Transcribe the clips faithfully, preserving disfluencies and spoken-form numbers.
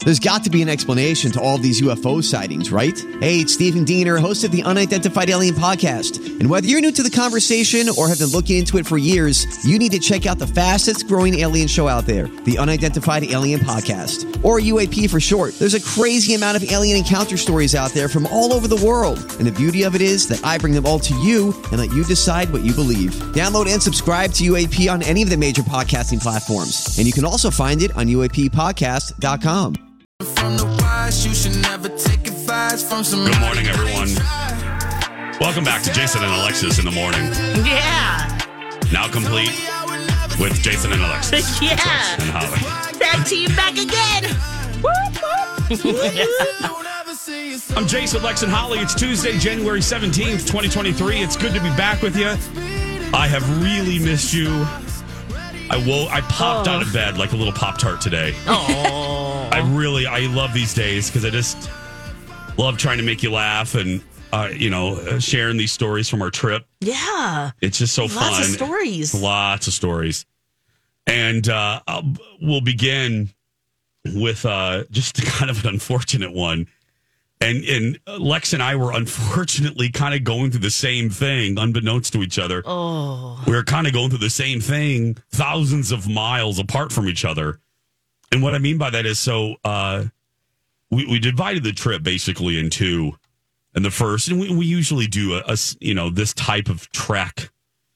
There's got to be an explanation to all of these U F O sightings, right? Hey, it's Stephen Diener, host of the Unidentified Alien Podcast. And whether you're new to the conversation or have been looking into it for years, you need to check out the fastest growing alien show out there, the Unidentified Alien Podcast, or U A P for short. There's a crazy amount of alien encounter stories out there from all over the world. And the beauty of it is that I bring them all to you and let you decide what you believe. Download and subscribe to U A P on any of the major podcasting platforms. And you can also find it on U A P podcast dot com. From the wise, you should never take advice from some. Good morning, everyone. Welcome back to Jason and Alexis in the morning. Yeah. Now complete with Jason and Alexis. Yeah. And Holly. Tag team back again. I'm Jason, Lex, and Holly. It's Tuesday, January seventeenth, twenty twenty-three. It's good to be back with you. I have really missed you. I woke, I popped oh. out of bed like a little Pop-Tart today. Oh. I really, I love these days because I just love trying to make you laugh and, uh, you know, uh, sharing these stories from our trip. Yeah. It's just so Lots fun. Lots of stories. Lots of stories. And uh, I'll, we'll begin with uh, just kind of an unfortunate one. And, and Lex and I were unfortunately kind of going through the same thing, unbeknownst to each other. Oh. We were kind of going through the same thing, thousands of miles apart from each other. And what I mean by that is, so uh, we, we divided the trip basically in two. And the first, and we, we usually do a, a, you know, this type of trek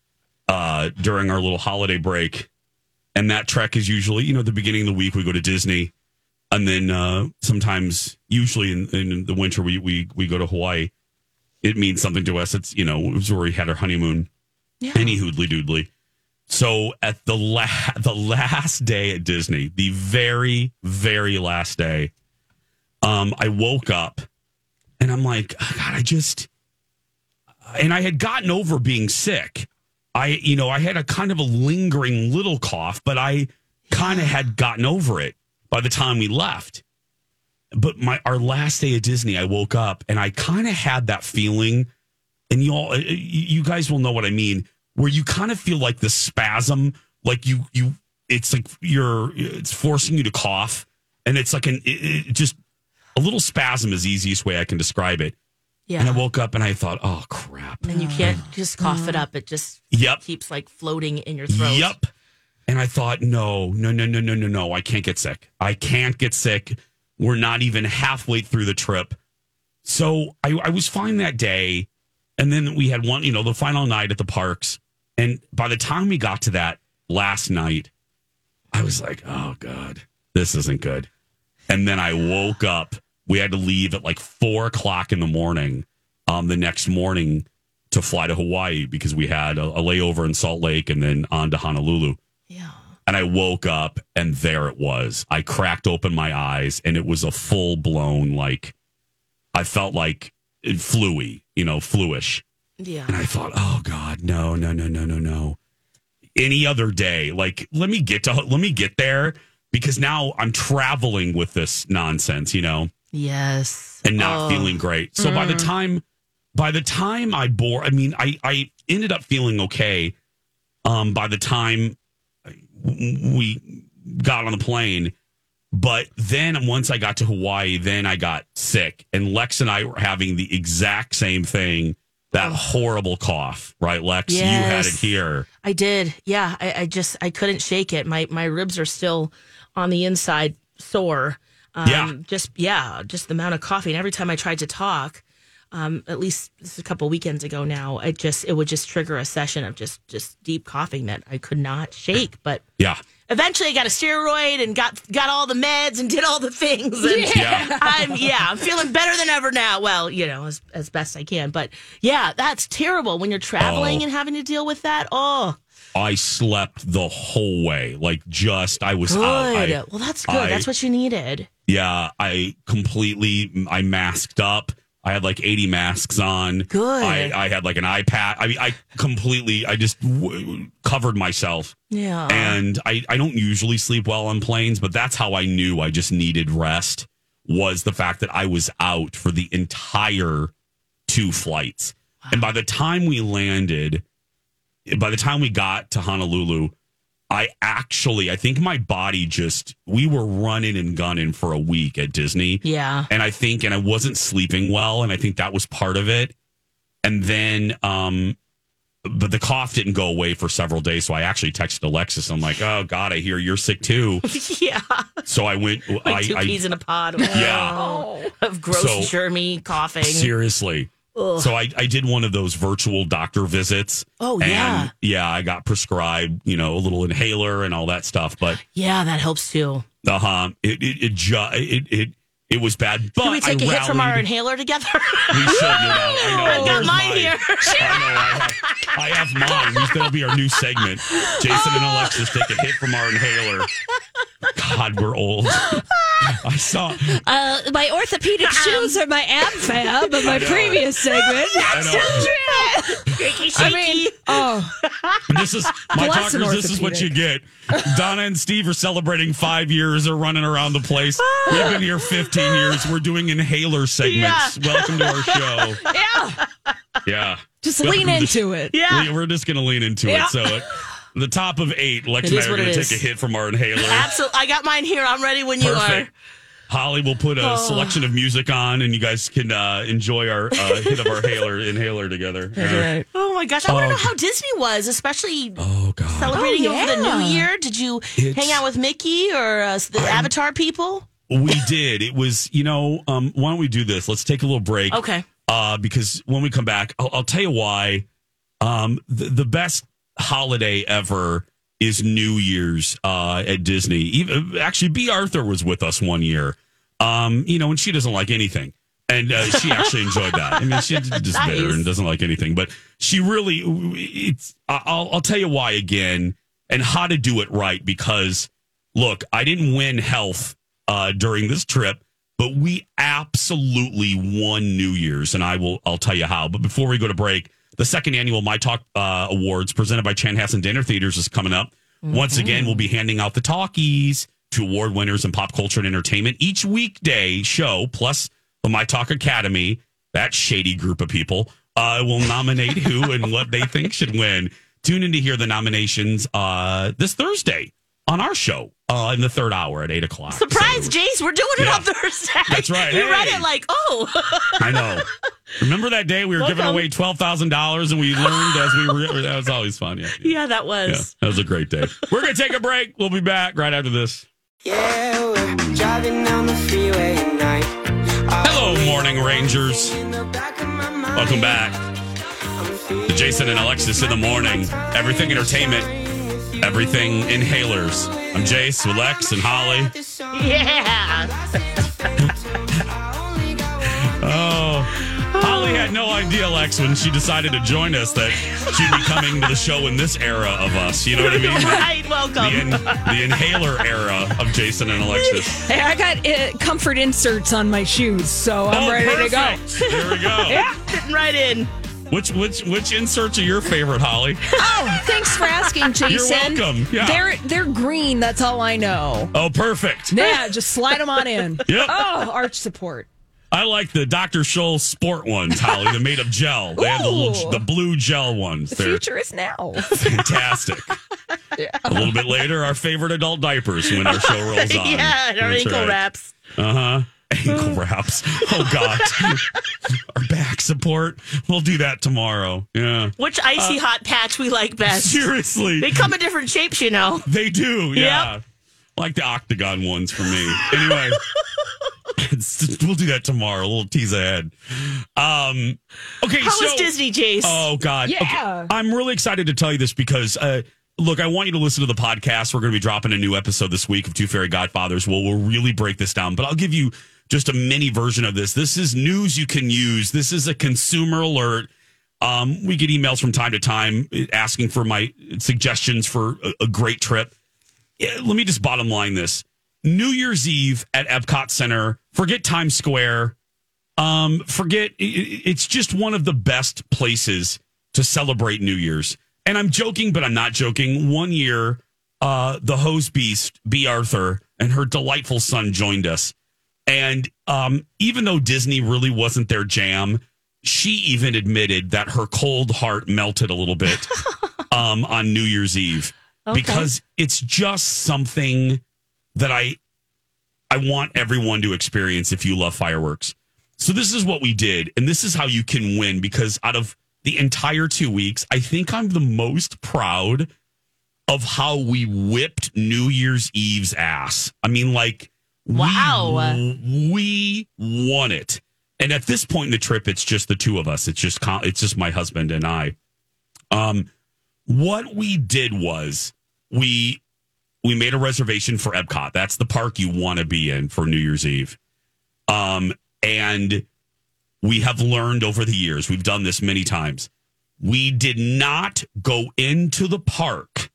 uh, during our little holiday break. And that trek is usually, you know, at the beginning of the week, we go to Disney. And then uh, sometimes, usually in, in the winter, we, we we go to Hawaii. It means something to us. It's, you know, it was where we had our honeymoon. Yeah. Any hoodly doodly. So at the la- the last day at Disney, the very, very last day, um, I woke up and I'm like, oh, God, I just, and I had gotten over being sick. I, you know, I had a kind of a lingering little cough, but I kind of had gotten over it by the time we left. But my our last day at Disney, I woke up and I kind of had that feeling, and you all, you guys will know what I mean, where you kind of feel like the spasm, like you, you, it's like you're, it's forcing you to cough. And it's like an, it, it just a little spasm is the easiest way I can describe it. Yeah. And I woke up and I thought, oh, crap. And you can't just cough it up. It just yep. keeps like floating in your throat. Yep. And I thought, no, no, no, no, no, no, no. I can't get sick. I can't get sick. We're not even halfway through the trip. So I, I was fine that day. And then we had one, you know, the final night at the parks. And by the time we got to that last night, I was like, oh, God, this isn't good. And then I woke up. We had to leave at like four o'clock in the morning um, the next morning to fly to Hawaii because we had a, a layover in Salt Lake and then on to Honolulu. Yeah. And I woke up and there it was. I cracked open my eyes and it was a full blown, like, I felt like fluey, you know, fluish. Yeah. And I thought, oh God, no, no, no, no, no, no. Any other day, like, let me get to, let me get there because now I'm traveling with this nonsense, you know? Yes. And not oh. feeling great. So mm. by the time, by the time I bore, I mean, I, I ended up feeling okay. Um, by the time we got on the plane, but then once I got to Hawaii, then I got sick, and Lex and I were having the exact same thing. That oh. horrible cough, right, Lex? Yes. You had it here. I did. Yeah, I, I just I couldn't shake it. My my ribs are still on the inside sore. Um, yeah, just yeah, just the amount of coughing. Every time I tried to talk, um, at least this is a couple weekends ago now, it just it would just trigger a session of just just deep coughing that I could not shake. But yeah. Eventually, I got a steroid and got got all the meds and did all the things. And yeah, I'm yeah, I'm feeling better than ever now. Well, you know, as as best I can. But yeah, that's terrible when you're traveling oh. and having to deal with that. Oh, I slept the whole way. Like, just I was good. out. I, well, that's good. I, that's what you needed. Yeah, I completely I masked up. I had like eighty masks on. Good. I, I had like an iPad. I mean, I completely, I just w- covered myself. Yeah. And I, I don't usually sleep well on planes, but that's how I knew I just needed rest, was the fact that I was out for the entire two flights. Wow. And by the time we landed, by the time we got to Honolulu, I actually, I think my body just, we were running and gunning for a week at Disney. Yeah. And I think, and I wasn't sleeping well. And I think that was part of it. And then, um, but the cough didn't go away for several days. So I actually texted Alexis. I'm like, oh, God, I hear you're sick too. Yeah. So I went. Like I, two I, peas in a pod. Yeah. Oh, of gross, So- germy coughing. Seriously. Ugh. So I, I did one of those virtual doctor visits. Oh, and yeah. yeah, I got prescribed, you know, a little inhaler and all that stuff. But Yeah, that helps too. uh huh, it it it, ju- it it it was bad. But Can we take I a hit from our rallied. inhaler together? We should. You know, I know. I've got Where's mine mine? here. I know. I have, I have mine. We- That'll be our new segment. Jason and Alexis take a hit from our inhaler. God, we're old. I saw. Uh, my orthopedic shoes are my ab fab of my know. previous segment. I I mean, oh, This is my Bless an talkers. This is what you get. Donna and Steve are celebrating five years. Are running around the place. We've been here fifteen years. We're doing inhaler segments. Welcome to our show. yeah. Yeah, Just Welcome lean to- into it. Yeah. We- We're just going to lean into Yeah. it. So, at the top of eight, Lex It and is I are what going it to is. take a hit from our inhaler. Absolutely. I got mine here. I'm ready when you Perfect. are. Holly will put a Oh. selection of music on, and you guys can uh, enjoy our uh, hit of our inhaler inhaler together. Right. Oh my gosh. I want to Oh. know how Disney was, especially Oh God! celebrating Oh, over the new yeah. year. Did you It's- hang out with Mickey or uh, the Avatar people? We did. It was, you know, um, why don't we do this? Let's take a little break. Okay. Uh, because when we come back, I'll, I'll tell you why. Um, the, the best holiday ever is New Year's uh, at Disney. Even, actually, B. Arthur was with us one year. Um, you know, and she doesn't like anything. And uh, she actually enjoyed that. I mean, she's just Nice. bitter and doesn't like anything. But she really, it's. I'll, I'll tell you why again and how to do it right. Because, look, I didn't win health uh, during this trip, but we absolutely won New Year's, and I will. I'll tell you how. But before we go to break, the second annual My Talk uh, Awards presented by Chanhassen Dinner Theaters is coming up. Mm-hmm. Once again, we'll be handing out the talkies to award winners in pop culture and entertainment each weekday show, plus the My Talk Academy. That shady group of people uh, will nominate who and what they think should win. Tune in to hear the nominations uh, this Thursday on our show uh, in the third hour at eight o'clock. Surprise, So- Jace. We're doing it Yeah. on Thursday. That's right. You read Hey. it like, oh. I know. Remember that day we were giving Welcome. away twelve thousand dollars and we learned as we were. That was always fun. Yeah. Yeah, that Yeah, was. that was a great day. We're going to take a break. We'll be back right after this. Yeah, we're driving down the freeway at night. Hello, Morning Rangers. Welcome back to Jason and Alexis in the morning. Everything entertainment, everything inhalers. I'm Jace with Lex and Holly. Yeah. Oh, Holly had no idea, Lex, when she decided to join us that she'd be coming to the show in this era of us. You know what I mean? Right. The, Welcome. in, the inhaler era of Jason and Alexis. Hey, I got uh, comfort inserts on my shoes, so I'm Oh, ready to go. perfect. There we go. Yeah. Fitting right in. Which which which inserts are your favorite, Holly? Oh, thanks for asking, Jason. welcome. Yeah. They're they're green. That's all I know. Oh, perfect. Yeah, just slide them on in. Yep. Oh, arch support. I like the Doctor Scholl sport ones, Holly. They're made of gel. They have the little, Ooh. the blue gel ones. The They're future is now. fantastic. A little bit later, our favorite adult diapers when our show rolls on. Yeah, our That's ankle right. wraps. Uh huh. Ankle wraps. Oh God. Our back support. We'll do that tomorrow. Yeah. Which icy Uh, hot patch we like best? Seriously. They come in different shapes, you know. They do, yeah. Like the octagon ones for me. Anyway, it's- we'll do that tomorrow. A little tease ahead. Um, okay, How so was Disney, Jace? oh God, Yeah. Okay, I'm really excited to tell you this because uh, look, I want you to listen to the podcast. We're going to be dropping a new episode this week of Two Fairy Godfathers. Well, we'll really break this down, but I'll give you just a mini version of this. This is news you can use. This is a consumer alert. Um, we get emails from time to time asking for my suggestions for a, a great trip. Yeah, let me just bottom line this. New Year's Eve at Epcot Center, forget Times Square. Um, forget, it, it's just one of the best places to celebrate New Year's. And I'm joking, but I'm not joking. One year, uh, the hose beast, B. Arthur, and her delightful son joined us. And um, even though Disney really wasn't their jam, she even admitted that her cold heart melted a little bit um, on New Year's Eve. Okay. because it's just something that I I want everyone to experience if you love fireworks. So this is what we did, and this is how you can win, because out of the entire two weeks, I think I'm the most proud of how we whipped New Year's Eve's ass. I mean, like, Wow. we, we won it. And at this point in the trip, it's just the two of us. It's just it's just my husband and I. Um, what we did was we we made a reservation for Epcot. That's the park you want to be in for New Year's Eve. Um, and we have learned over the years, we've done this many times. We did not go into the park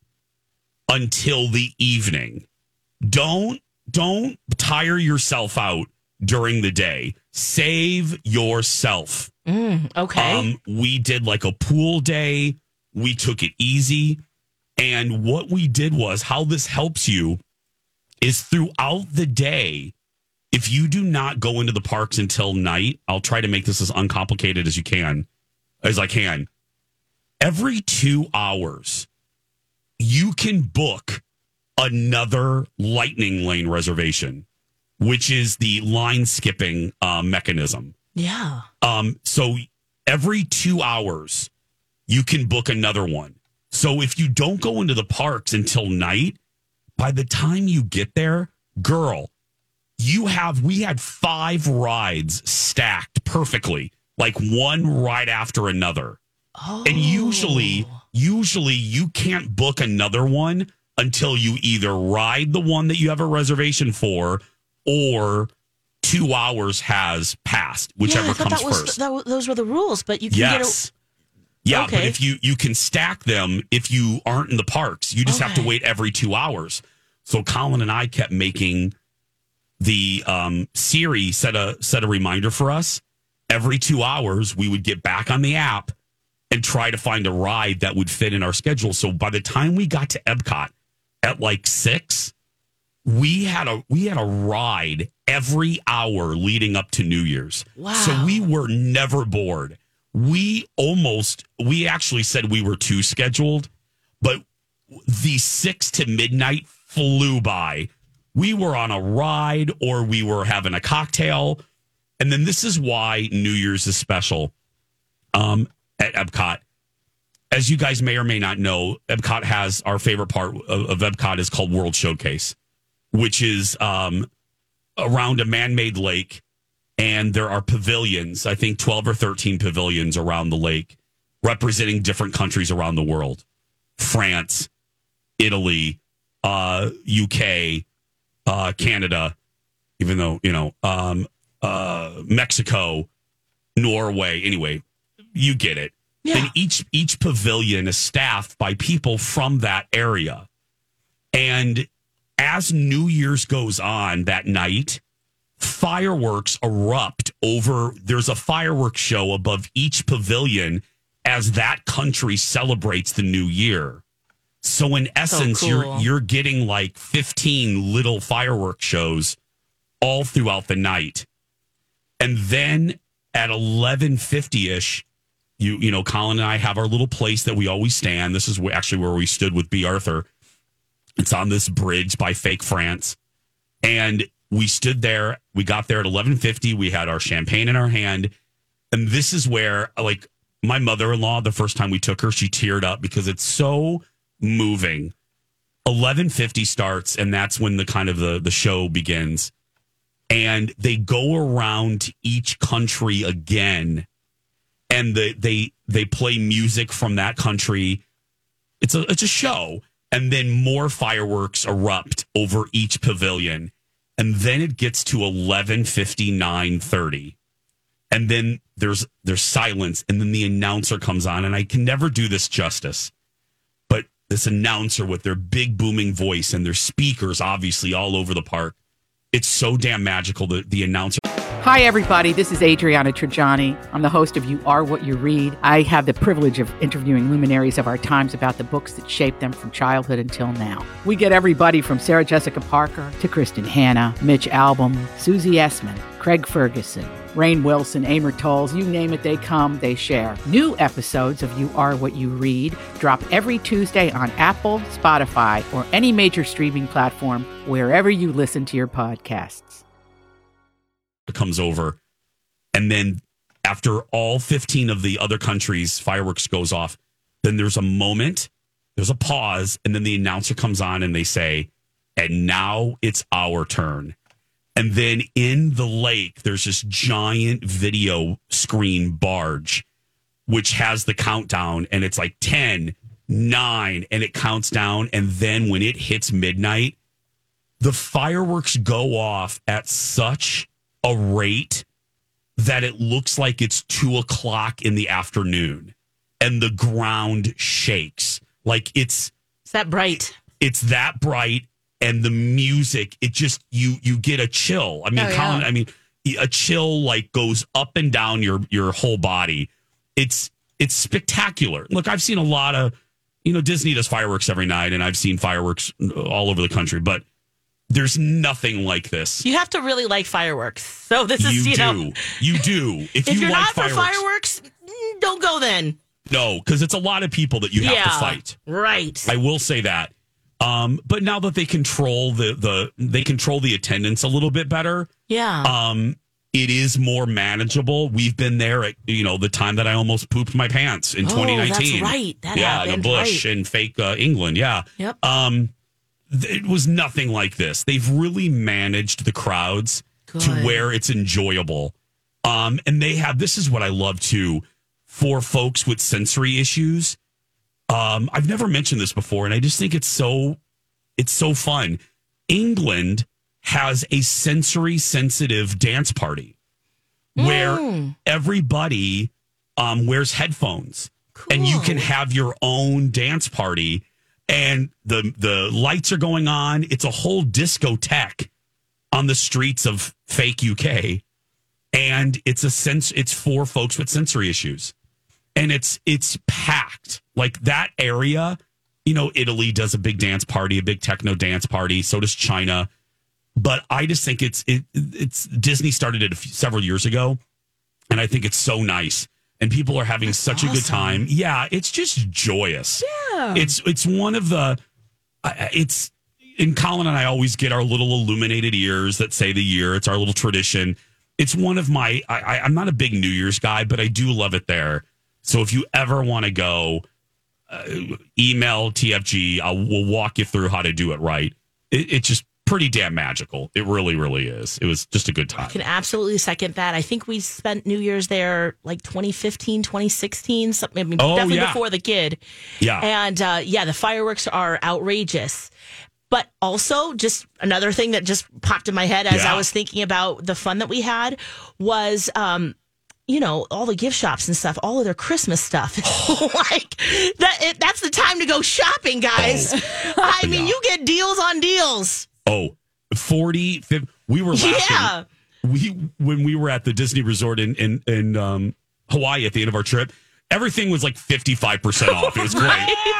until the evening. Don't don't tire yourself out during the day. Save yourself. Mm, okay. Um, we did like a pool day. We took it easy. And what we did was, how this helps you is throughout the day, if you do not go into the parks until night, I'll try to make this as uncomplicated as you can, as I can. Every two hours, you can book another lightning lane reservation, which is the line skipping uh, mechanism. Yeah. Um, so every two hours, you can book another one. So if you don't go into the parks until night, by the time you get there, girl, you have, we had five rides stacked perfectly, like one right after another. Oh. And usually, usually you can't book another one until you either ride the one that you have a reservation for, or two hours has passed, whichever yeah, I thought comes that was, first. That, was- those were the rules, but you can Yes. get Yeah, Okay. but if you you can stack them if you aren't in the parks, you just have to Okay. wait every two hours. So Colin and I kept making the um, Siri set a set a reminder for us every two hours. We would get back on the app and try to find a ride that would fit in our schedule. So by the time we got to Epcot at like six, we had a we had a ride every hour leading up to New Year's. Wow. So we were never bored. We almost, we actually said we were too scheduled, but the six to midnight flew by. We were on a ride or we were having a cocktail. And then this is why New Year's is special um, at Epcot. As you guys may or may not know, Epcot has, our favorite part of, of Epcot is called World Showcase, which is um, around a man-made lake. And there are pavilions, I think twelve or thirteen pavilions around the lake, representing different countries around the world. France, Italy, uh, U K, uh, Canada, even though, you know, um, uh, Mexico, Norway. Anyway, you get it. Yeah. And each each pavilion is staffed by people from that area. And as New Year's goes on that night, fireworks erupt over, there's a fireworks show above each pavilion as that country celebrates the new year. So in essence, cool. you're you're getting like fifteen little fireworks shows all throughout the night. And then at eleven fifty-ish, you you know, Colin and I have our little place that we always stand. This is where, actually where we stood with B. Arthur. It's on this bridge by Fake France. And we stood there. We got there at eleven fifty. We had our champagne in our hand. And this is where, like, my mother-in-law, the first time we took her, she teared up because it's so moving. eleven fifty starts, and that's when the kind of the, the show begins. And they go around to each country again. And the, they they play music from that country. It's a it's a show. And then more fireworks erupt over each pavilion. And then it gets to eleven fifty-nine thirty. And then there's there's silence. And then the announcer comes on. And I can never do this justice. But this announcer with their big booming voice and their speakers, obviously, all over the park. It's so damn magical, the, the announcer. Hi, everybody. This is Adriana Trajani. I'm the host of You Are What You Read. I have the privilege of interviewing luminaries of our times about the books that shaped them from childhood until now. We get everybody from Sarah Jessica Parker to Kristen Hanna, Mitch Albom, Susie Essman, Craig Ferguson, Rainn Wilson, Amor Tolls, you name it, they come, they share. New episodes of You Are What You Read drop every Tuesday on Apple, Spotify, or any major streaming platform wherever you listen to your podcasts. Comes over, and then after all fifteen of the other countries fireworks goes off, then there's a moment, there's a pause, and then the announcer comes on and they say, and now it's our turn. And then in the lake there's this giant video screen barge which has the countdown, and it's like ten, nine, and it counts down, and then when it hits midnight, the fireworks go off at such a rate that it looks like it's two o'clock in the afternoon, and the ground shakes. Like it's It's that bright. It's that bright, and the music, it just you you get a chill. I mean, Oh, yeah. Colin, I mean, a chill like goes up and down your your whole body. It's it's spectacular. Look, I've seen a lot of, you know, Disney does fireworks every night, and I've seen fireworks all over the country, but there's nothing like this. You have to really like fireworks. So this is, You, you, do. know, You do. If, if you you're like not fireworks, for fireworks, mm, don't go then. no, because it's a lot of people that you have yeah, to fight. right. I will say that. Um, but now that they control the the they control the attendance a little bit better, yeah. um, it is more manageable. We've been there at, you know, the time that I almost pooped my pants in Oh, twenty nineteen. that's right. That yeah, happened, the Bush right. and fake uh, England. Yeah. Yep. Um, th- it was nothing like this. They've really managed the crowds to Good. where it's enjoyable. Um, and they have, this is what I love too, for folks with sensory issues. Um, I've never mentioned this before, and I just think it's so, it's so fun. England has a sensory sensitive dance party where Mm. everybody um, wears headphones, and you can have your own dance party, and the the lights are going on. It's a whole discotheque on the streets of fake U K, and it's a sense. It's for folks with sensory issues, and it's it's packed. Like that area, you know, Italy does a big dance party, a big techno dance party. So does China. But I just think it's it, it's Disney started it a few, several years ago, and I think it's so nice, and people are having such a good time. Yeah, it's just joyous. Yeah, it's it's one of the uh, it's. And Colin and I always get our little illuminated ears that say the year. It's our little tradition. It's one of my. I, I, I'm not a big New Year's guy, but I do love it there. So if you ever want to go, uh, email T F G. I'll, we'll walk you through how to do it right. It, it's just pretty damn magical. It really, really is. It was just a good time. I can absolutely second that. I think we spent New Year's there like twenty fifteen, twenty sixteen, something, I mean, Oh, definitely yeah. before the kid. Yeah. And uh, yeah, the fireworks are outrageous. But also, just another thing that just popped in my head as Yeah. I was thinking about the fun that we had was, um, you know, all the gift shops and stuff, all of their Christmas stuff. like that, it, that's the time to go shopping, guys. Oh. I mean, Yeah. you get deals on deals. Oh, forty, fifty. We were laughing. Yeah. We when we were at the Disney Resort in in, in um, Hawaii at the end of our trip, everything was like fifty-five percent off. It was great.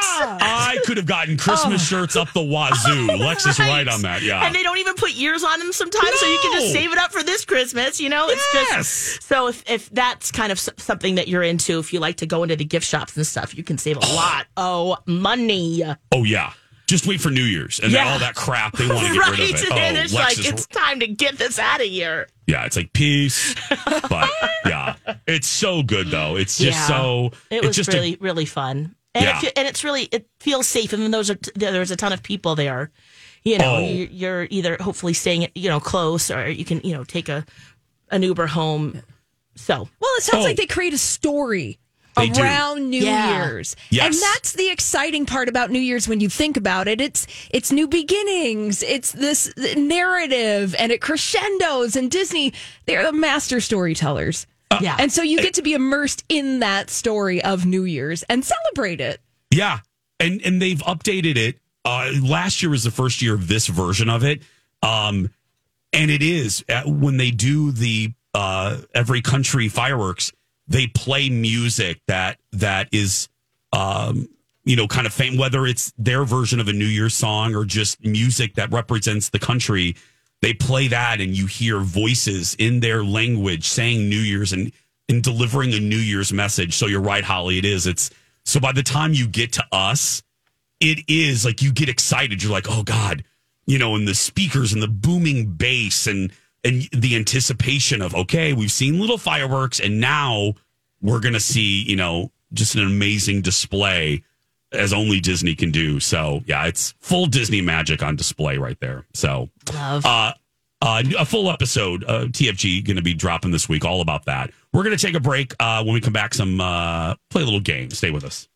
I could have gotten Christmas shirts up the wazoo. Lex is right on that. Yeah. And they don't even put years on them sometimes, so you can just No. save it up for this Christmas. You know, it's Yes. just so if if that's kind of s- something that you're into, if you like to go into the gift shops and stuff, you can save a lot of money. Oh yeah. Just wait for New Year's and then Yeah. all that crap they want to get right, rid of it. and Oh, it's Lex like is it's time to get this out of here. yeah. It's like peace, but yeah, it's so good though. It's just Yeah. so. It it's was just really a, really fun, and Yeah. it, fe- and it's really it feels safe. And then those are there's a ton of people there. You know, Oh. you- you're either hopefully staying you know close, or you can you know take a an Uber home. So Well, it sounds Oh. like they create a story They do. around New Yeah. Year's. Yes. And that's the exciting part about New Year's when you think about it. It's it's new beginnings. It's this narrative and it crescendos, and Disney, they're the master storytellers. yeah, And so you get to be immersed in that story of New Year's and celebrate it. Yeah, and and they've updated it. Uh, last year was the first year of this version of it, um, and it is uh, when they do the uh, every country fireworks, they play music that that is, um, you know, kind of fame, whether it's their version of a New Year's song or just music that represents the country. They play that and you hear voices in their language saying New Year's and, and delivering a New Year's message. So you're right, Holly. It is. It's so by the time you get to us, it is like you get excited. You're like, oh, God, you know, and the speakers and the booming bass and and the anticipation of, OK, we've seen little fireworks and now we're going to see, you know, just an amazing display as only Disney can do. So, yeah, it's full Disney magic on display right there. So, Love. Uh, uh, a full episode, uh, T F G, going to be dropping this week, all about that. We're going to take a break. Uh, when we come back, some uh, play a little game. Stay with us.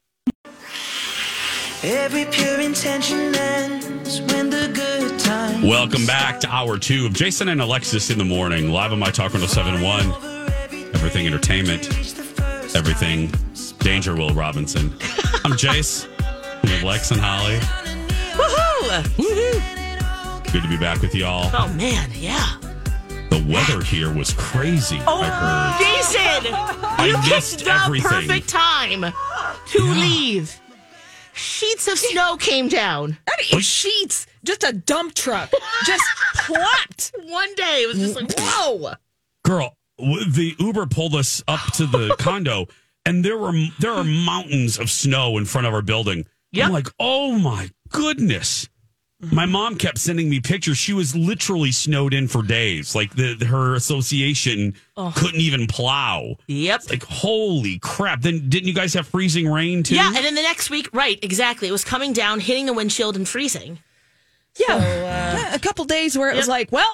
Every pure intention ends when the good times. Welcome back to hour two of Jason and Alexis in the morning, live on My Talk one oh seven point one. Everything entertainment, everything danger, Will Robinson. I'm Jace. We have Lex and Holly. Woohoo! Woohoo! Good to be back with y'all. Oh, man, yeah. The weather here was crazy. Oh, I heard. Jason! I You missed picked the everything. perfect time to Yeah. leave. Sheets of snow came down. Not even sheets, just a dump truck. Just plopped. One day, it was just like, whoa. Girl, w- the Uber pulled us up to the condo, and there were there are mountains of snow in front of our building. Yep. I'm like, oh my goodness. My mom kept sending me pictures. She was literally snowed in for days. Like the her association couldn't even plow. Yep. Like, holy crap. Then didn't you guys have freezing rain too? Yeah, and then the next week, right, exactly. It was coming down, hitting the windshield and freezing. Yeah. So, uh, Yeah, a couple days where it was Yep. like, well,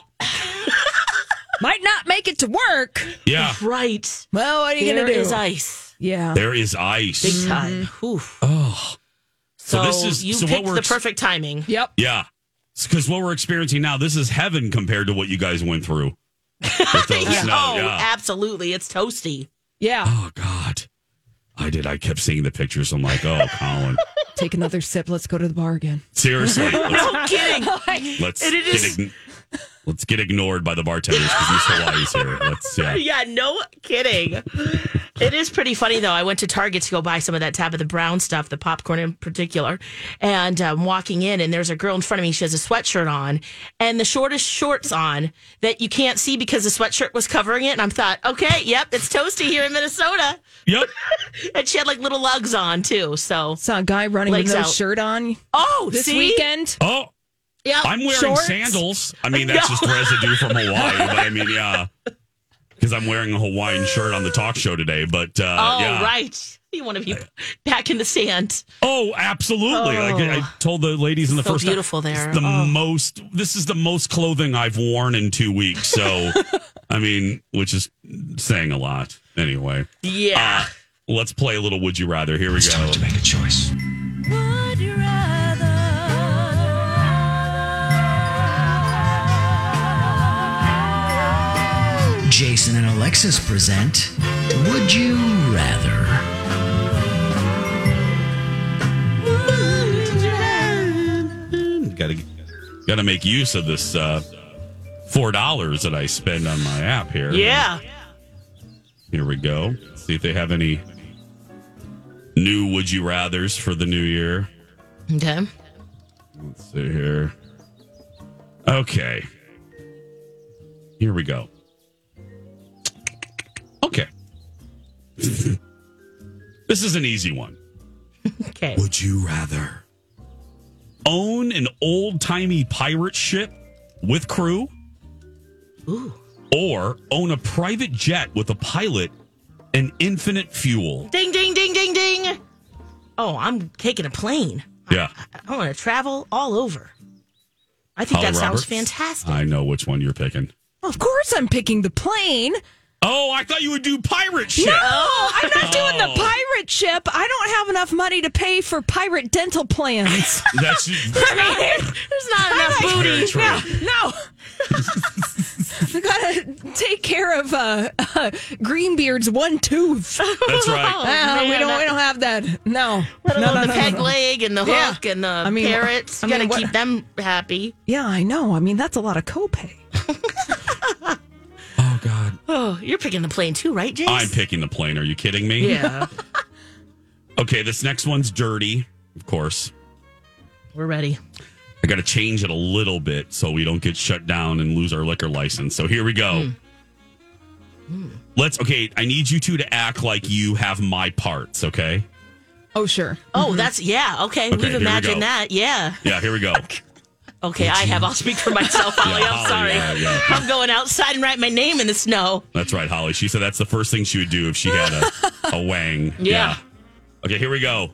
might not make it to work. Yeah. Right. Well, what are you There going to do? is ice. Yeah. There is ice. Big time. Oof. Oh. So, So this is- you so what picked we're the ex- perfect timing. Yep. Yeah. Because what we're experiencing now, this is heaven compared to what you guys went through. With the Yeah. snow, Oh, yeah. absolutely. It's toasty. Yeah. Oh, God. I did. I kept seeing the pictures. I'm like, oh, Colin. Take another sip. Let's go to the bar again. Seriously. Let's, No kidding. let's, And it get, is- ign- let's get ignored by the bartenders because Miss Hawaii's here. Let's, yeah. Yeah, no kidding. It is pretty funny, though. I went to Target to go buy some of that Tabitha Brown stuff, the popcorn in particular. And I'm walking in, and there's a girl in front of me. She has a sweatshirt on and the shortest shorts on that you can't see because the sweatshirt was covering it. And I thought, okay, yep, it's toasty here in Minnesota. Yep. And she had like little lugs on, too. So, Saw a guy running Legs with no out. shirt on oh, this see? weekend. Oh, Yeah, I'm wearing Shorts? sandals. I mean, that's No. just residue from Hawaii. But I mean, yeah. Because I'm wearing a Hawaiian shirt on the talk show today. But, uh, Oh, yeah. right. You want to be back in the sand. Oh, absolutely! Oh. Like I told the ladies in the So first beautiful there. it's the Oh. most. This is the most clothing I've worn in two weeks. So, I mean, which is saying a lot. Anyway, Yeah. uh, let's play a little. Would you rather? Here we go. Time to make a choice. Would you rather? Jason and Alexis present Would You Rather? Got to got to make use of this uh, four dollars that I spend on my app here. Yeah. Here we go. See if they have any new Would You Rathers for the new year. Okay. Let's see here. Okay. Here we go. Okay. This is an easy one. Okay. Would you rather own an old-timey pirate ship with crew? Ooh. Or own a private jet with a pilot and infinite fuel? Ding, ding, ding, ding, ding. Oh, I'm taking a plane. Yeah. I want to travel all over. I think Holly that sounds Roberts? fantastic. I know which one you're picking. Of course, I'm picking the plane. Oh, I thought you would do pirate ship. No, I'm not doing the Oh. pirate ship. I don't have enough money to pay for pirate dental plans. That's There's not enough very booty. true. No. I gotta take care of uh, uh, Greenbeard's one tooth. That's right. Oh, Ah, we man, don't. that- We don't have that. No. Let no, alone no, the no, peg no, no. leg and the Yeah. hook and the I mean, parrots. I You got to mean, what- keep them happy. Yeah, I know. I mean, that's a lot of copay. Oh, God. Oh, you're picking the plane too, right, Jace? I'm picking the plane. Are you kidding me? Yeah. Okay, this next one's dirty, of course. We're ready. I got to change it a little bit so we don't get shut down and lose our liquor license. So here we go. Mm. Mm. Let's, okay, I need you two to act like you have my parts, okay? Oh, sure. Oh, that's, yeah, okay. Okay, We've here we imagined go. that, yeah. Yeah, here we go. Okay, I have. I'll speak for myself, Holly. Yeah, I'm Holly, sorry. yeah, yeah. I'm going outside and write my name in the snow. That's right, Holly. She said that's the first thing she would do if she had a, a wang. Yeah. Okay, here we go.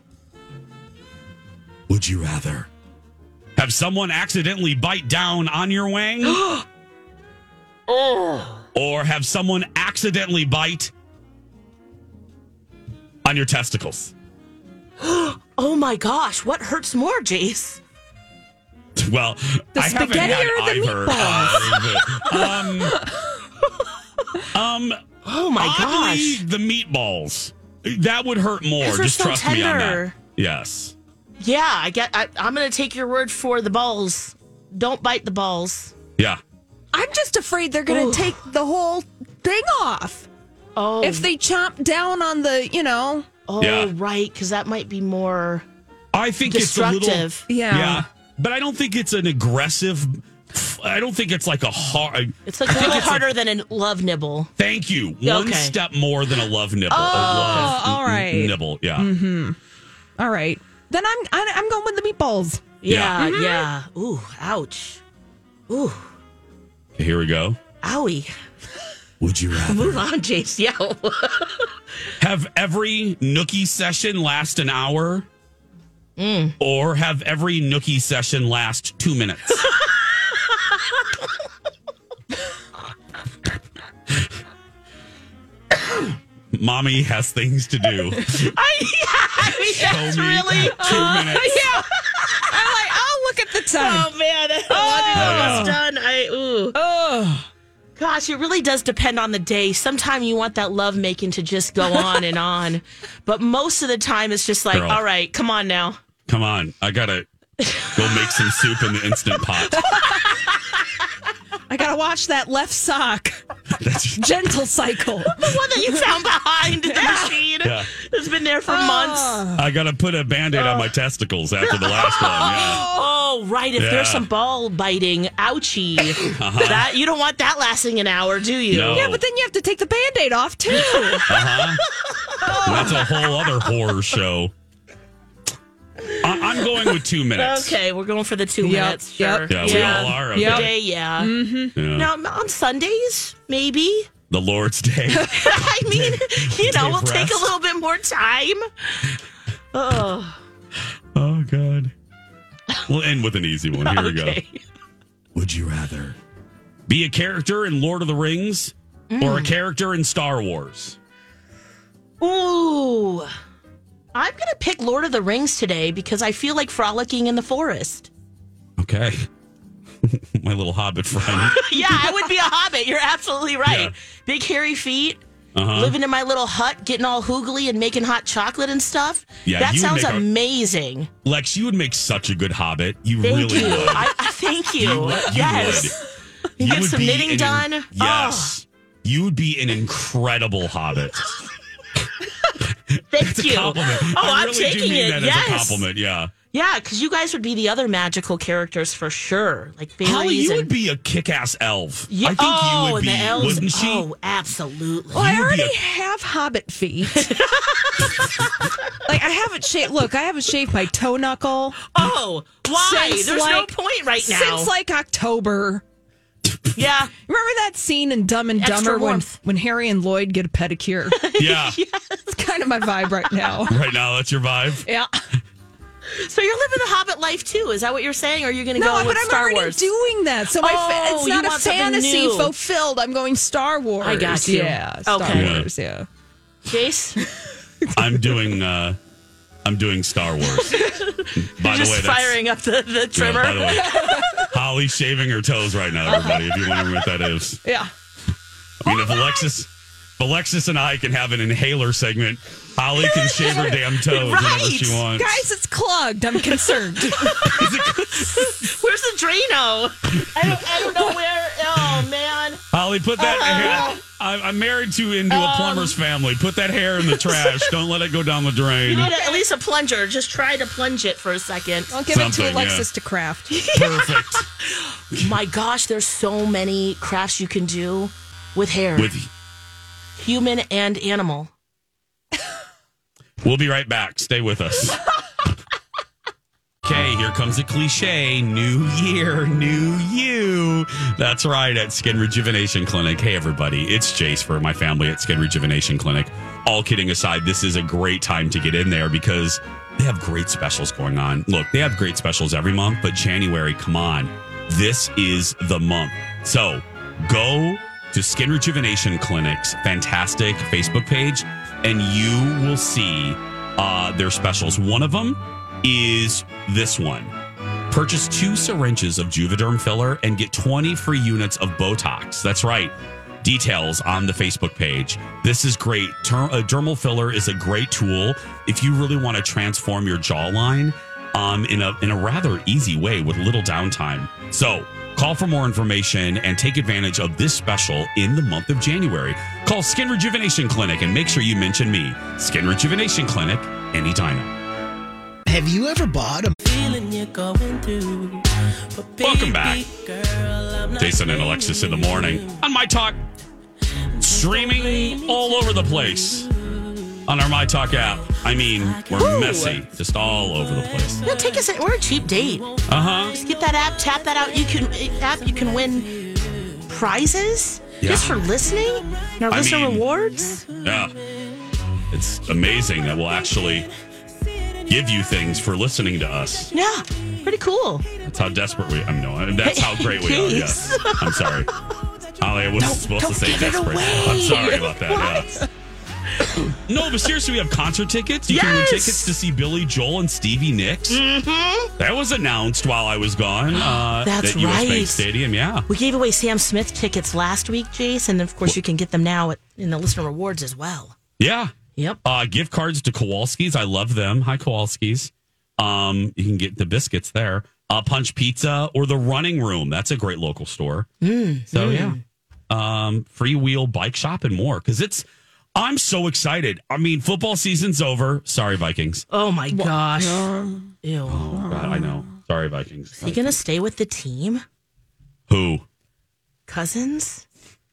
Would you rather have someone accidentally bite down on your wang? Oh. Or have someone accidentally bite on your testicles? Oh my gosh, what hurts more, Jace? Well, The I haven't spaghetti had or the either. Uh, um, um, Oh my oddly, gosh. the meatballs. That would hurt more. 'Cause they're Just so trust me on that. tender. Yes. Yeah, I get I, I'm going to take your word for the balls. Don't bite the balls. Yeah. I'm just afraid they're going Ooh. to take the whole thing off. Oh. If they chomp down on the, you know. Oh, Yeah. right, cuz that might be more I think it's a little. destructive. Yeah. Yeah. But I don't think it's an aggressive. I don't think it's like a hard. It's like a I think little it's harder than a love nibble. Thank you. One Okay. step more than a love nibble. Oh, a love all right. n- nibble. Yeah. Mm-hmm. All right. Then I'm I, I'm going with the meatballs. Yeah, Yeah. yeah. Ooh, ouch. Ooh, Okay, here we go. owie. Would you rather Move on, Jace. Yeah. have every nookie session last an hour, Mm. or have every nookie session last two minutes? Mommy has things to do. I, I mean, Show that's me really. two minutes. Yeah. I'm like, oh, look at the time. Oh man, that laundry was done. I ooh. Oh. Gosh, it really does depend on the day. Sometimes you want that love making to just go on and on, but most of the time it's just like, Girl. all right, come on now. Come on, I gotta go make some soup in the Instant Pot. I got to watch that left sock. That's, Gentle cycle. The one that you found behind the machine. Yeah. It's been there for months. I gotta put a Band-Aid on my testicles after the last one. Yeah. Oh, right. If Yeah. there's some ball biting, ouchie. That you don't want that lasting an hour, do you? No. Yeah, but then you have to take the Band-Aid off, too. Uh-huh. That's a whole other horror show. I- I'm going with two minutes. Okay, we're going for the two Yep, minutes. Sure. yep. Yeah, we all are. Okay. The day, yeah. Yeah. Now on Sundays, maybe. The Lord's Day. I mean, you know, Day we'll of take a rest. little bit more time. Oh, Oh, God. We'll end with an easy one. Here we go. okay. Would you rather be a character in Lord of the Rings or a character in Star Wars? Ooh, I'm gonna pick Lord of the Rings today because I feel like frolicking in the forest. Okay. My little hobbit friend. Yeah, I would be a hobbit. You're absolutely right. Yeah. Big hairy feet. Uh-huh. Living in my little hut, getting all hoogly and making hot chocolate and stuff. Yeah, that you would sounds make a- amazing. Lex, you would make such a good hobbit. You Thank really you. would. I, I thank you. You would- you yes. would. You get would some be knitting an- done. Oh. Yes. You would be an incredible hobbit. Thank It's a you. compliment. Oh, I I'm really taking do mean it. that yes. as a compliment. Yeah. Yeah, because you guys would be the other magical characters for sure, like fairies. Holly, you and, would be a kick-ass elf. Yeah, I think oh, you would and be, the elves. wouldn't she? Oh, absolutely. Well, I You would be already a- have hobbit feet. Like, I haven't shaved. Look, I haven't shaved my toe knuckle. Oh, why? Since, There's no like- point right now. Since like October. yeah. Remember that scene in Dumb and Extra Dumber when, warmth. when Harry and Lloyd get a pedicure? Yeah. It's kind of my vibe right now. Right now, that's your vibe. Yeah. So you're living the Hobbit life too? Is that what you're saying? Or are you going to No, go but with I'm Star already Wars? doing that. So my fa- Oh, it's you not a want something fantasy new. fulfilled. I'm going Star Wars. I got you. Yeah. Star Okay. Wars, yeah. Jace, I'm doing. Uh, I'm doing Star Wars. By the just way, that's firing up the, the yeah, trimmer. by the way, Holly's shaving her toes right now, everybody. If you're wondering what that is, Yeah. I mean, if Alexis, if Alexis and I can have an inhaler segment, Holly can shave her damn toes whenever Right. she wants. Guys, it's clogged. I'm concerned. Is it- Where's the Drano? I don't, I don't know where. Oh, man. Holly, put that. Uh, I, I'm married to into a plumber's family. Put that hair in the trash. Don't let it go down the drain. You need at least a plunger. Just try to plunge it for a second. I'll give Something, it to Alexis yeah. to craft. Perfect. My gosh, there's so many crafts you can do with hair. With human and animal. We'll be right back. Stay with us. Okay, here comes a cliche. New year, new you. That's right, at Skin Rejuvenation Clinic. Hey, everybody, it's Jace for my family at Skin Rejuvenation Clinic. All kidding aside, this is a great time to get in there because they have great specials going on. Look, they have great specials every month, but January, come on. This is the month. So go to Skin Rejuvenation Clinic's fantastic Facebook page, and you will see uh, their specials. One of them is this one. Purchase two syringes of Juvederm filler and get twenty free units of Botox. That's right. Details on the Facebook page. This is great. Ter- a dermal filler is a great tool if you really want to transform your jawline um, in a in a rather easy way with little downtime. So call for more information and take advantage of this special in the month of January. Call Skin Rejuvenation Clinic and make sure you mention me. Skin Rejuvenation Clinic, anytime. Have you ever bought a Welcome back. Jason and Alexis in the morning on My Talk. Streaming all over the place on our My Talk app. I mean, we're Ooh. messy. Just all over the place. Yeah, take us. We're a cheap date. Uh-huh. Just get that app, tap that out. You can app. You can win prizes Yeah. just for listening. And our I listener mean- rewards. Yeah. It's amazing that we'll actually give you things for listening to us. Yeah, pretty cool. That's how desperate we I mean, no, that's how great we are. Yes. I'm sorry. Holly, I wasn't supposed don't to say give it desperate. away. I'm sorry about that. What? Yeah. No, but seriously, we have concert tickets. You can win Yes. tickets to see Billy Joel and Stevie Nicks. Mm-hmm. That was announced while I was gone. Uh, That's at U S Bank right. Stadium. Yeah. We gave away Sam Smith tickets last week, Jace, and of course you can get them now at, in the listener rewards as well. Yeah. Yep. Uh, gift cards to Kowalski's. I love them. Hi, Kowalski's. Um, you can get the biscuits there. Uh, Punch Pizza or the Running Room. That's a great local store. Mm, So, mm. yeah. Um, free wheel bike shop and more. Because it's, I'm so excited. I mean, football season's over. Sorry, Vikings. Oh my gosh. Ew. Oh, God, I know. Sorry, Vikings. Is he going to stay with the team? Who? Cousins?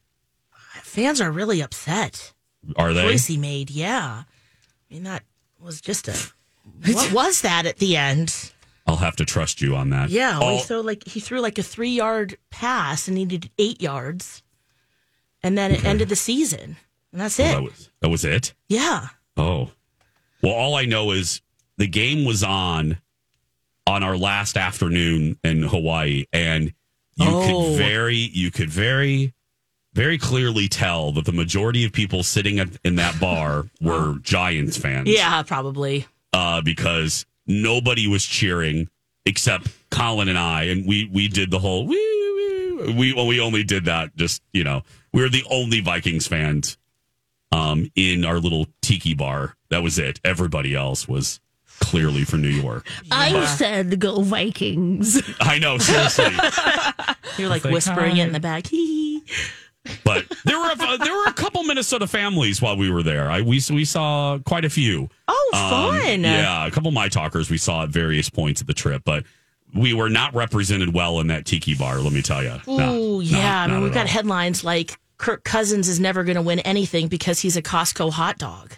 Fans are really upset. Are they? Choice he made, yeah. I mean, that was just a. What was that at the end? I'll have to trust you on that. Yeah, well, Oh, he threw like he threw like a three yard pass and needed eight yards, and then it Okay. ended the season, and that's oh, it. that was that was it. Yeah. Oh, well, all I know is the game was on on our last afternoon in Hawaii, and you Oh. could very, you could very, very clearly tell that the majority of people sitting at, in that bar were Giants fans. Yeah, probably. uh, because nobody was cheering except Colin and I, and we we did the whole wee, wee. we well, we only did that just you know we were the only Vikings fans um, in our little tiki bar. That was it. Everybody else was clearly for New York. I said go Vikings. I know, seriously. You're like like, whispering hi. it in the back. Hee. But there were a, there were a couple Minnesota families while we were there. I we we saw quite a few. Oh, Um, fun! yeah, a couple of my talkers we saw at various points of the trip, but we were not represented well in that tiki bar. Let me tell you. Ooh, yeah. I mean, we've got head. headlines like Kirk Cousins is never going to win anything because he's a Costco hot dog.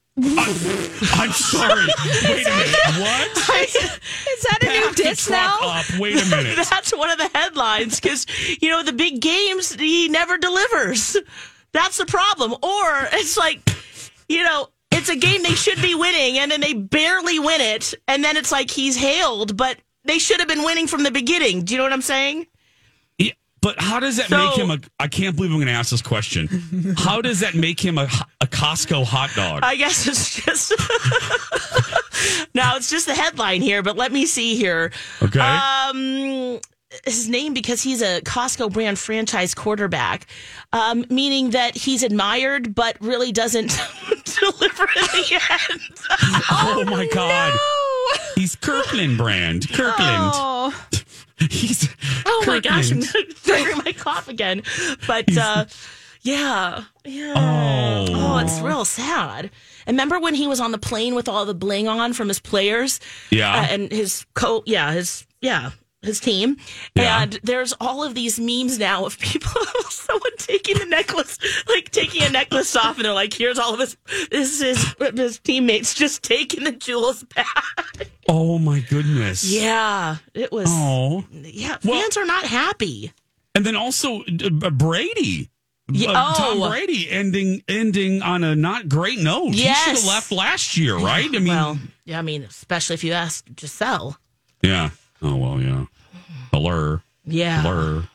I'm sorry. Wait a minute. What? Is that a new Back to diss Trump now? Up. Wait a minute. That's one of the headlines because, you know, the big games, he never delivers. That's the problem. Or it's like, you know, it's a game they should be winning and then they barely win it. And then it's like he's hailed, but they should have been winning from the beginning. Do you know what I'm saying? Yeah, but how does that So- make him a? I can't believe I'm going to ask this question. How does that make him a, a Costco hot dog? I guess it's just. Now, it's just the headline here, but let me see here. Okay. Um, his name, because he's a Costco brand franchise quarterback, um, meaning that he's admired, but really doesn't deliver in the end. oh, my God. He's Kirkland brand. Kirkland. Oh, He's Oh my gosh, I'm Kirkland. triggering my cough again. But uh, Yeah. Yeah. Oh. Oh, it's real sad. And remember when he was on the plane with all the bling on from his players? Yeah. Uh, and his co, yeah, his, yeah, his team. Yeah. And there's all of these memes now of people, someone taking the necklace, like taking a necklace off, and they're like, here's all of his, this is his, his teammates just taking the jewels back. Oh, my goodness. Yeah. It was, Oh. yeah, Well- fans are not happy. And then also uh, Brady. Yeah, Uh, Tom oh. Brady ending ending on a not great note. Yes. He should have left last year, right? I mean, well, yeah, I mean, especially if you ask Giselle. yeah. Oh, well, yeah. Blur. Yeah. Blur.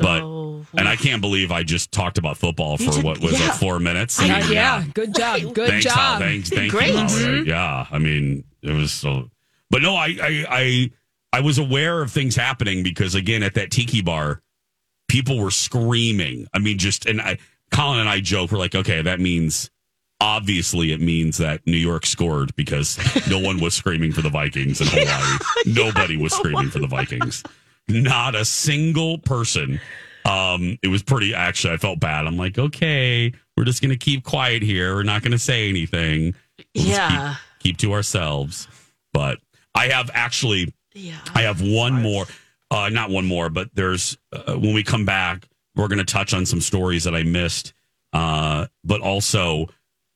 So, But, and I can't believe I just talked about football for did- what was yeah. it, four minutes? Yeah, I mean, yeah, good job. Good Thanks, job. Hal. Thanks, thank Great. you. Hal. Mhm. Yeah, I mean, it was so. But no, I, I, I, I was aware of things happening because again, at that tiki bar, people were screaming. I mean, just and I, Colin and I joke. We're like, okay, that means obviously it means that New York scored because no one was screaming for the Vikings in Hawaii. Nobody was screaming for the Vikings. Not a single person. Um, it was pretty. Actually, I felt bad. I'm like, okay, we're just going to keep quiet here. We're not going to say anything. We'll just Yeah. keep, keep to ourselves. But I have actually, yeah. I have one more. Uh, not one more, but there's uh, when we come back, we're going to touch on some stories that I missed. Uh, but also,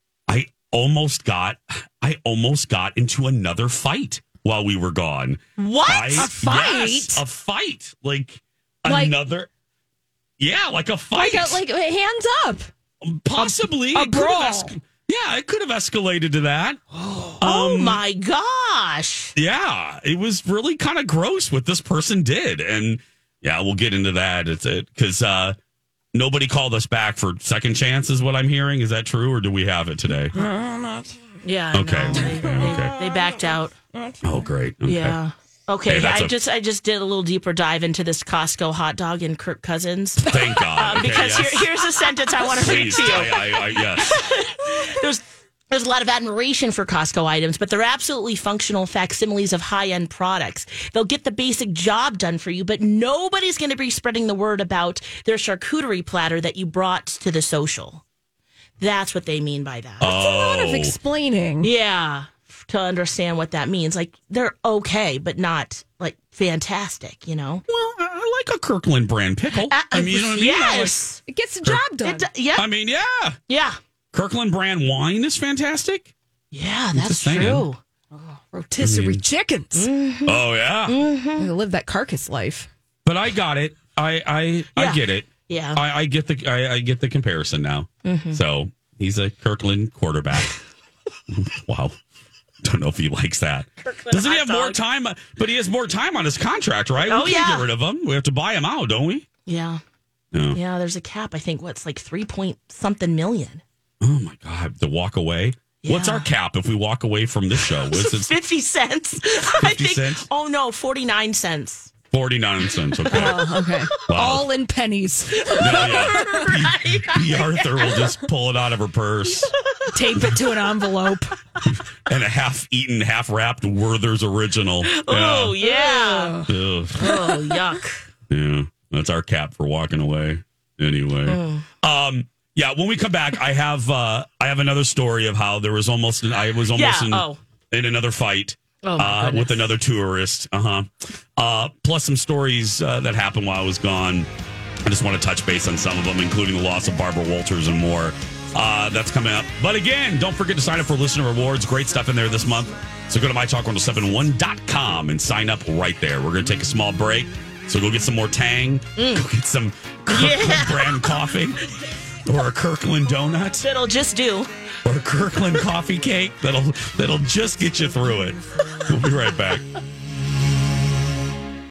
I almost got, I almost got into another fight while we were gone. What? I- A fight? Yes, a fight. Like, Like- another. Yeah, like a Like, fight. a, like hands up. Possibly. a It could have brawl. esc- yeah, it could have escalated to that. Oh Um, my gosh. Yeah, it was really kind of gross what this person did. And yeah, we'll get into that. It's it because uh, nobody called us back for second chance, is what I'm hearing. Is that true, or do we have it today? Yeah. I Okay. know. They, Okay. they, they backed out. Oh, great. Okay. Yeah. Okay, Hey, that's I a- just I just did a little deeper dive into this Costco hot dog and Kirk Cousins. Thank God. Um, Okay, because yes. here, here's a sentence I want to read Please, to you. I, I, I, yes. There's there's a lot of admiration for Costco items, but they're absolutely functional facsimiles of high-end products. They'll get the basic job done for you, but nobody's going to be spreading the word about their charcuterie platter that you brought to the social. That's what they mean by that. A lot of Oh. explaining. Yeah, to understand what that means. Like, they're okay, but not, like, fantastic, you know? Well, I I like a Kirkland brand pickle. Uh, I mean, you know what I mean? I like- yes. It gets the job done. It, yeah. I mean, yeah. yeah. Kirkland brand wine is fantastic. Yeah, just that's saying. true. Rotisserie I mean- chickens. Oh, yeah. They live that carcass life. But I got it. I I, Yeah. I get it. Yeah. I, I get the I, I get the comparison now. Mm-hmm. So he's a Kirkland quarterback. Wow. Don't know if he likes that. Doesn't he hot have more dog. time? But he has more time on his contract, right? Oh, we can't yeah. get rid of him. We have to buy him out, don't we? Yeah. No. Yeah, there's a cap. I think what's like three point something million. Oh my God. To walk away. What's Yeah. our cap if we walk away from this show? What's it? Fifty cents. I fifty think. cents? Oh no, forty nine cents. Forty-nine cents. Okay. Oh, okay. Wow. All in pennies. No, yeah. B, B. Arthur will just pull it out of her purse. Tape it to an envelope. And a half-eaten, half-wrapped Werther's original. Oh yeah. Ugh. Oh yuck. Yeah, that's our cap for walking away. Anyway, um, yeah. When we come back, I have uh, I have another story of how there was almost I was almost Yeah, in, oh. in another fight Oh, my uh, goodness. with another tourist. Uh-huh. Uh Plus some stories uh, that happened while I was gone. I just want to touch base on some of them, including the loss of Barbara Walters and more. Uh, that's coming up. But again, don't forget to sign up for listener rewards. Great stuff in there this month. So go to my talk one oh seven one dot com and sign up right there. We're going to take a small break. So go get some more Tang. Go get some Kirkland Mm. Yeah. brand coffee or a Kirkland donut It'll just do. or a Kirkland coffee cake. That'll that'll just get you through it. We'll be right back.